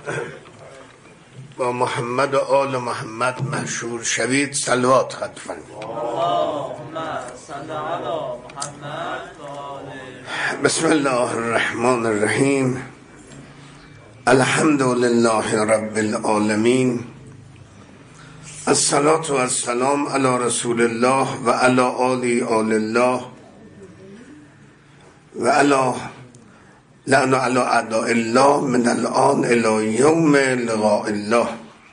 با محمد و آل محمد مشهور شوید. صلوات خط فرمایید. اللهم صل علی محمد و آل. بسم الله الرحمن الرحیم. الحمد لله رب العالمین. الصلاة و السلام علی رسول الله و علی آل الله و علی لعن علی اعداء الله من الان الی یوم لقاء الله.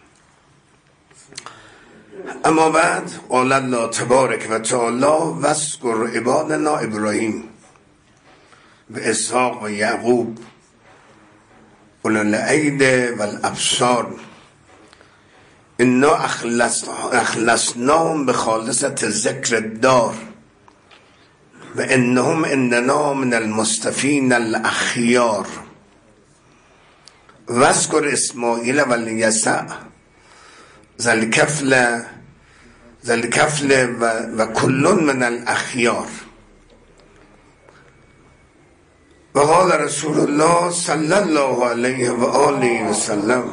اما بعد قال الله تبارک و تعالی واذکر عبادنا ابراهیم و اسحاق و یعقوب اولی الایدی و الابصار انا اخلصناهم بخالصة ذکر الدار و انهم اننا من المصطفین الاخیار واذکر اسماعیل و الیسع ذا الکفل و کل من الاخیار. و قال رسول الله صلی الله علیه و آله و سلم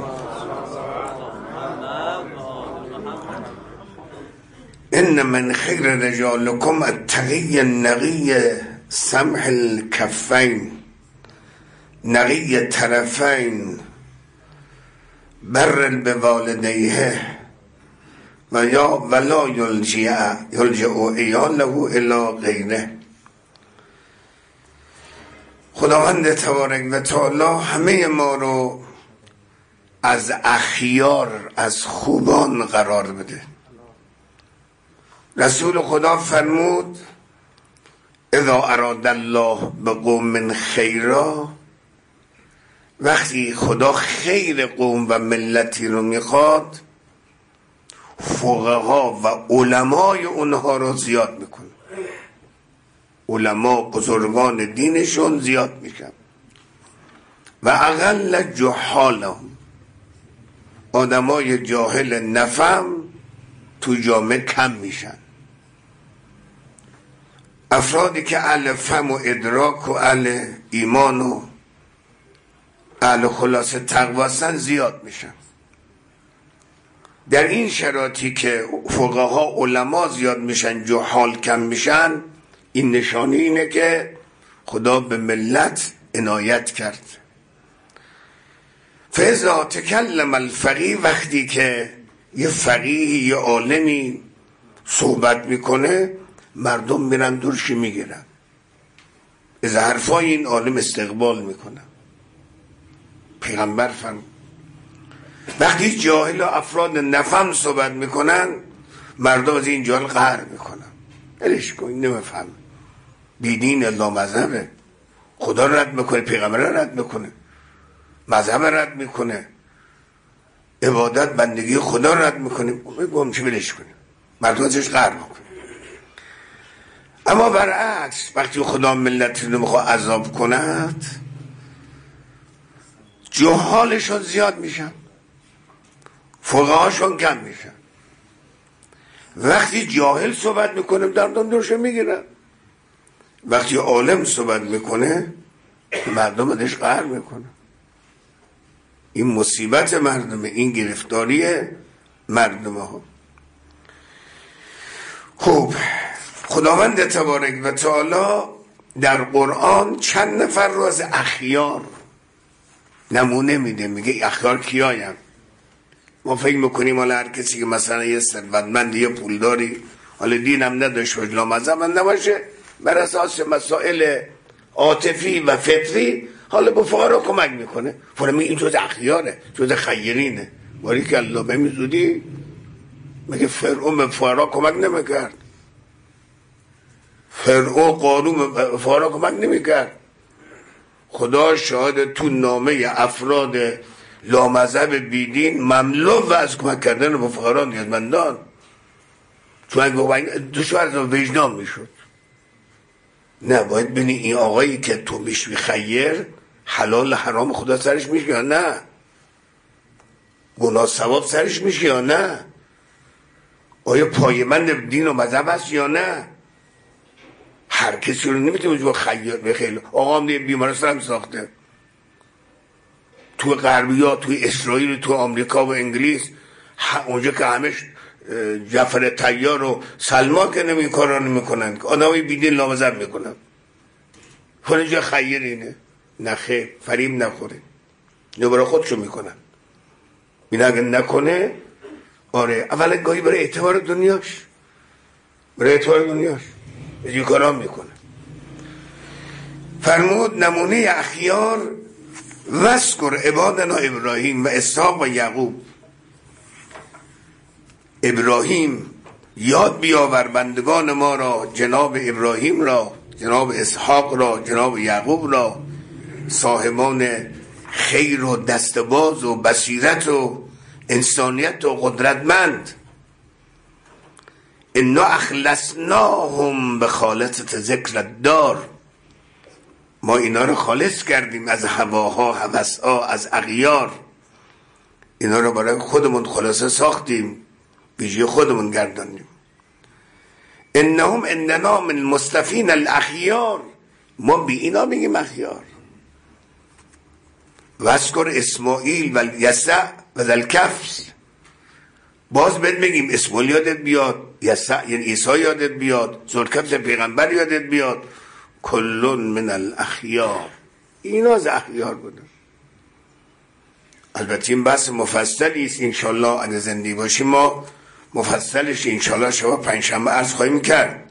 ان من خیر رجالکم التقی النقی سمح الکفین نقی الطرفین بر بوالدیه و یا ولا یلجئ عیاله الی غیره. خداوند تبارک و تعالی همه ما رو از اخیار، از خوبان قرار بده. رسول خدا فرمود اذا اراد الله بقوم خیرا، وقتی خدا خیر قوم و ملتی رو میخواد فقها و علمای اونها رو زیاد میکنه. علما بزرگان دینشون زیاد میشن و اقل جهالهم، آدمای جاهل نفهم تو جامعه کم میشن. افرادی که اهل فهم و ادراک و اهل ایمان و اهل خلاص تقوی هستن زیاد میشن. در این شرایطی که فقها علما زیاد میشن جهال کم میشن، این نشانه اینه که خدا به ملت عنایت کرد. فاذا تکلم الفقیه، وقتی که یه فقیه یه عالمی صحبت میکنه مردم میرن دورش میگیرن، از حرفای این عالم استقبال میکنن. پیغمبر فرمود وقتی جاهل و افراد نفهم صحبت میکنن مردم از این جاهل قهر میکنن. الش کن، این نمیفهم، بیدین الله مذهبه، خدا رد میکنه، پیغمبر رد میکنه، مذهب رد میکنه، عبادت بندگی خدا رد میکنه. گم چه بلش کنیم، مردم ازش قهر میکنه. اما برعکس وقتی خدا ملت رو میخواد عذاب کند جهالشون زیاد میشن، فقهاشون کم میشن. وقتی جاهل صحبت میکنه مردم دورش میگیرن، وقتی عالم صحبت میکنه مردم ازش قهر میکنه. این مصیبت مردمه، این گرفتاری مردمه ها. خب خداوند تبارک و تعالی در قرآن چند نفر رو از اخیار نمونه میده، میگه اخیار کیایم. ما فکر میکنیم حالا هر کسی که مثلا یه ثروتمند یه پولداری حالا دینم نداشته باشه لامذهب نباشه بر اساس مسائل عاطفی و فطری حالا به فقرا کمک میکنه، فرمی این جز اخیاره، جز خیرینه. باری که الله بمیزودی مگه فرعون به فقرا کمک نمیکرد؟ فرعون قارون به فقرا کمک نمیکرد؟ خدا شاهد تو نامه افراد لامذهب بیدین مملو و از کمک کردن به فقرا نیازمندان، چون اگه دشوار از وجدان میشد. نه باید بینی این آقایی که تو میشوی خیر حلال حرام خدا سرش میشه یا نه، گناه ثواب سرش میشه یا نه، آیا پایمند دین و مذهب هست یا نه. هر کسی رو نمیتونه با خیر بخیل. آقا هم بیمارستان هم ساخته، تو غربیا، تو اسرائیل، تو آمریکا و انگلیس، اونجا که همش جعفر طیار و سلمان که نمی کارا نمیکنن، آدمای بیدین لامذهب میکنن. فلان جا خیر اینه، نه خیر، فریب نخوره، برای خودشو میکنن. این اگه نکنه، آره اولا گاهی برای اعتبار دنیاش، این کارا میکنه. فرمود نمونه اخیار وذکر عبادنا ابراهیم و اسحاق و یعقوب. ابراهیم یاد بیاور بندگان ما را، جناب ابراهیم را، جناب اسحاق را، جناب یعقوب را، صاحبان خیر و دستباز و بصیرت و انسانیت و قدرتمند. انا اخلصناهم به خالصة ذکر الدار. ما اینا رو خالص کردیم از هواها، هوسها، از اغیار. اینا رو برای خودمون خلاصه ساختیم، ویژه خودمون گردانیم. انهم اننا من المصطفین الاخیار. ما بی اینا میگیم اخیار. واذکر اسماعیل و الیسع و ذوالکفل. باز بهت میگیم اسماعیل یادت بیاد، یسع یعنی عیسی یادت بیاد، ذوالکفل پیغمبر یادت بیاد. کل من الاخیار. اینا از اخیار بودن. البته این بحث مفصلی است، انشالله اگه زنده باشیم ما مفصلش انشالله شما پنجشنبه عرض خواهیم کرد.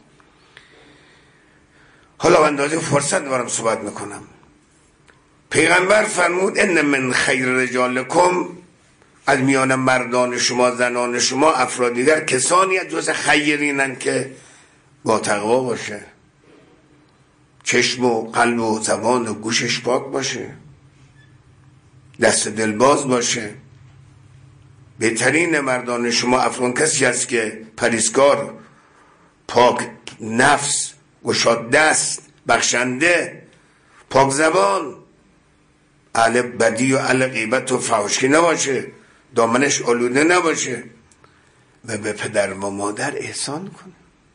حالا اندازه فرصت دارم صحبت میکنم. پیغمبر فرمود ان من خیر رجالکم، از میان مردان شما، زنان شما، افراد دیگر کسانی از جز خیرینن که با تقوا باشه، چشم و قلب و زبان و گوشش پاک باشه، دست دلباز باشه. بهترین مردان شما افراد کسی است که پرهیزکار، پاک نفس، گشاد دست، بخشنده، پاک زبان، اهل بدی و اهل غیبت و فحاشی نباشه، دامنش آلوده نباشه و به پدر و مادر احسان کنه.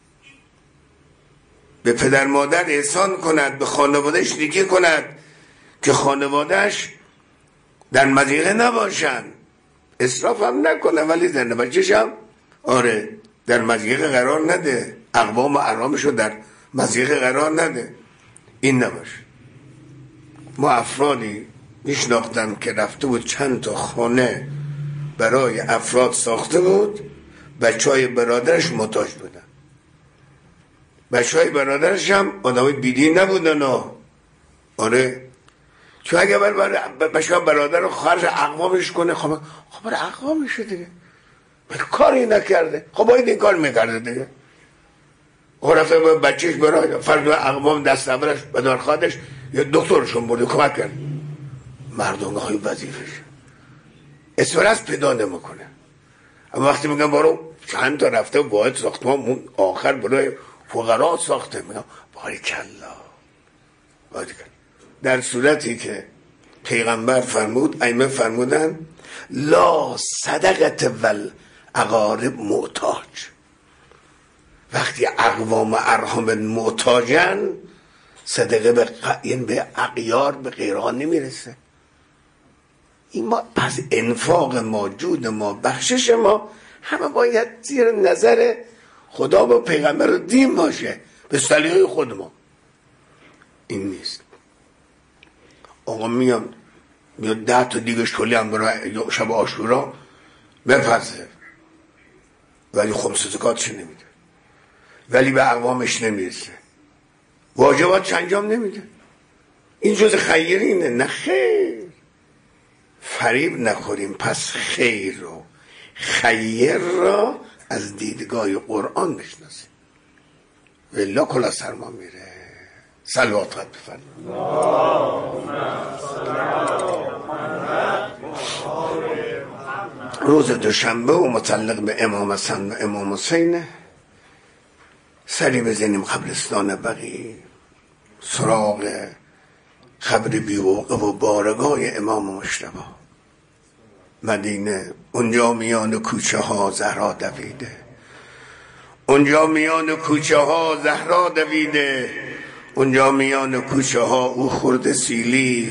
به پدر مادر احسان کند، به خانوادهش نیکی کند که خانوادهش در مضیقه نباشن، اسراف هم نکنه، ولی زن بچه‌ش هم آره در مضیقه قرار نده، اقوام و ارامش رو در مضیقه قرار نده. این نباشه. ما افرادی میشناختم که رفته بود چند تا خانه برای افراد ساخته بود، بچهای برادرش محتاج بودن. بچهای برادرش هم آدمای بیدین نبودن. آره چون اگه بچه برادر رو خارج اقوامش کنه، خب برای اقوامش دیگه کاری نکرده، خب باید این کار میکرده دیگه. خب رفته بچهش برای فرد اقوام دست اولش بدارخوادش یا دکترشون برده کمک کرد. مردم های وظیفش اسفرست پیدا نمیکنه. اما وقتی میگم برو چند تا رفته باید ساختمان آخر برای فقرا ساخته، میگم باریکلا. در صورتی که پیغمبر فرمود، ائمه فرمودن لا صدقت والاقارب محتاج. وقتی اقوام و ارحام محتاجن، صدقه به اغیار، به غیران نمیرسه. این ما پس انفاق ما، جود ما، بخشش ما همه باید زیر نظر خدا و پیغمبر و دین باشه، به سلیقه خود ما. این نیست. آقا میاد 10 تا دیگه شلی هم برای شب عاشورا بپزه، ولی خمس زکاتش نمیده، ولی به اقوامش نمیرسه، واجباتش انجام نمیده. این جز خیرینه. نه خیر، فریب نخوریم. پس خیر رو، خیر را از دیدگاه قرآن بشناسیم، والله کلا سر ما میره. صلوات قد بفرمایید. روز دوشنبه و متعلق به امام حسن و امام حسین سری بزنیم قبرستان بقیع، سراغ خبر بیوقع و بارگاه امام مجتبی مدینه. اونجا میان کوچه ها زهرا دویده، اونجا میان کوچه ها زهرا دویده، اونجا میان کوچه ها او خورده سیلی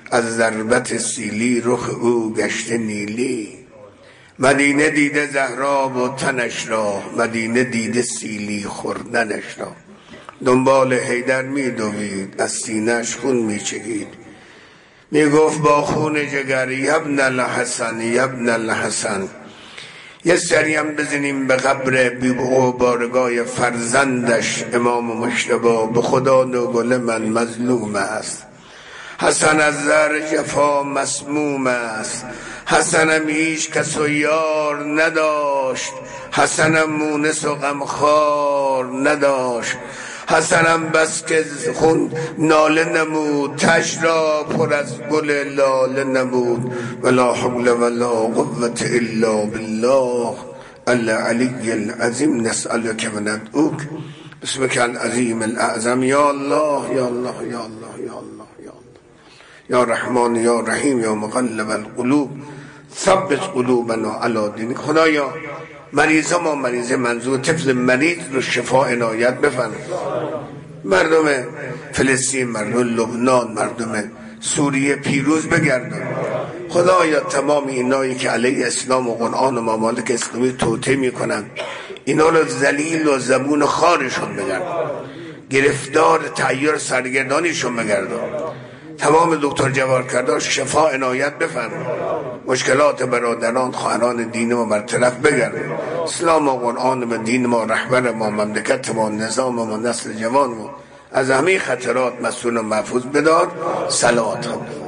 از ضربت سیلی رخ او گشته نیلی. مدینه دیده زهرا و تنش را، مدینه دیده سیلی خوردنش را. دنبال حیدر می دوید، از سینه‌اش خون می چکید. می گفت با خون جگر یبن الحسن یبن الحسن. یه سریم بزنیم به قبر بارگاه فرزندش امام مجتبی. به خدا نوگل من مظلوم است. حسن از زهر جفا مسموم است. حسنم هیچ کس و یار نداشت. حسنم مونس و غمخوار نداشت. حسنم بس که خون ناله نمود، تش را پر از گل لاله نمود. ولا حول ولا قوة الا بالله العلی العظیم. نسألک و ندعوک باسمک العظیم الاعظم. یا الله یا الله یا الله یا الله یا الله یا رحمان یا رحیم یا مقلب القلوب ثبت قلوبنا علی دینک. خدایا مریضا ما مریضه منظور طفل مریض رو شفا عنایت بفرما. مردم فلسطین، مردم لبنان، مردم سوریه پیروز بگردن. خدایا تمام اینایی که علیه اسلام و قرآن و ممالک اسلامی توطئه میکنن اینا رو ذلیل و زبون خارشون بگردن، گرفتار تحیر سرگردانیشون بگردن. تمام دکتر جوارکرداش شفا عنایت بفرما. مشکلات برادران خواهران دین ما برطرف بگردن. اسلام و قرآن و دین ما، رهبر ما، مملکت ما، نظام ما، نسل جوان ما از همه خطرات مسئول و محفوظ بدار. صلوات